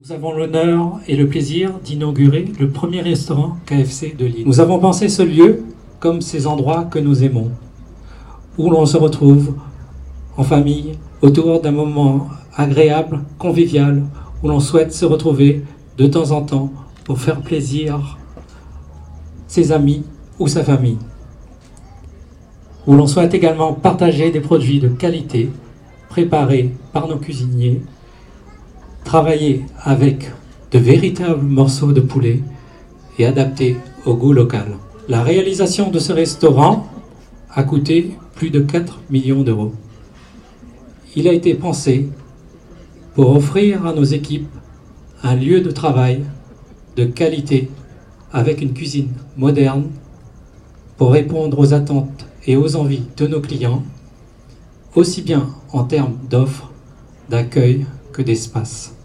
Nous avons l'honneur et le plaisir d'inaugurer le premier restaurant KFC de Lille. Nous avons pensé ce lieu comme ces endroits que nous aimons, où l'on se retrouve en famille, autour d'un moment agréable, convivial, où l'on souhaite se retrouver de temps en temps pour faire plaisir ses amis ou sa famille, où l'on souhaite également partager des produits de qualité préparés par nos cuisiniers, travailler avec de véritables morceaux de poulet et adaptés au goût local. La réalisation de ce restaurant a coûté plus de 4 millions d'euros. Il a été pensé pour offrir à nos équipes un lieu de travail de qualité avec une cuisine moderne pour répondre aux attentes et aux envies de nos clients, aussi bien en termes d'offres, d'accueil que d'espace.